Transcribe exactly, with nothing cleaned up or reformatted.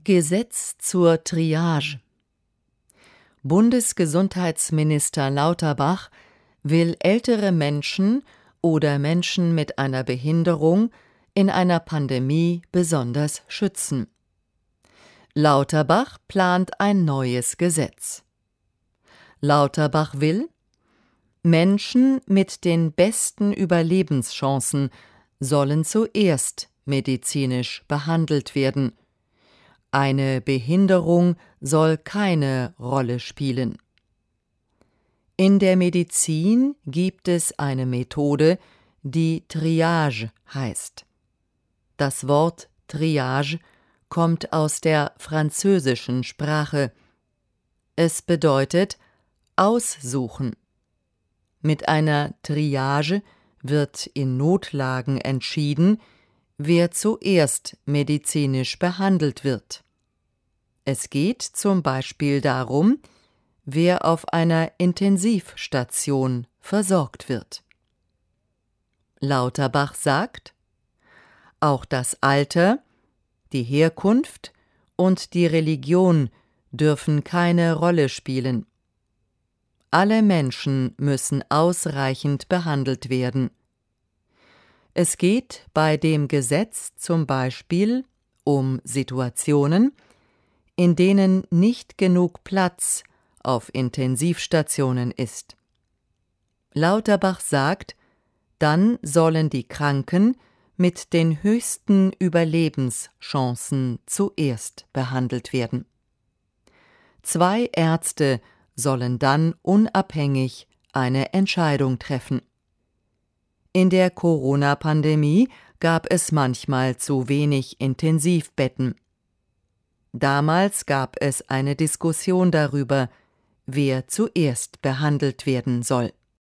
Gesetz zur Triage. Bundesgesundheitsminister Lauterbach will ältere Menschen oder Menschen mit einer Behinderung in einer Pandemie besonders schützen. Lauterbach plant ein neues Gesetz. Lauterbach will: Menschen mit den besten Überlebenschancen sollen zuerst medizinisch behandelt werden. Eine Behinderung soll keine Rolle spielen. In der Medizin gibt es eine Methode, die Triage heißt. Das Wort Triage kommt aus der französischen Sprache. Es bedeutet aussuchen. Mit einer Triage wird in Notlagen entschieden, wer zuerst medizinisch behandelt wird. Es geht zum Beispiel darum, wer auf einer Intensivstation versorgt wird. Lauterbach sagt: Auch das Alter, die Herkunft und die Religion dürfen keine Rolle spielen. Alle Menschen müssen ausreichend behandelt werden. Es geht bei dem Gesetz zum Beispiel um Situationen, in denen nicht genug Platz auf Intensivstationen ist. Lauterbach sagt, dann sollen die Kranken mit den höchsten Überlebenschancen zuerst behandelt werden. Zwei Ärzte sollen dann unabhängig eine Entscheidung treffen. In der Corona-Pandemie gab es manchmal zu wenig Intensivbetten. Damals gab es eine Diskussion darüber, wer zuerst behandelt werden soll.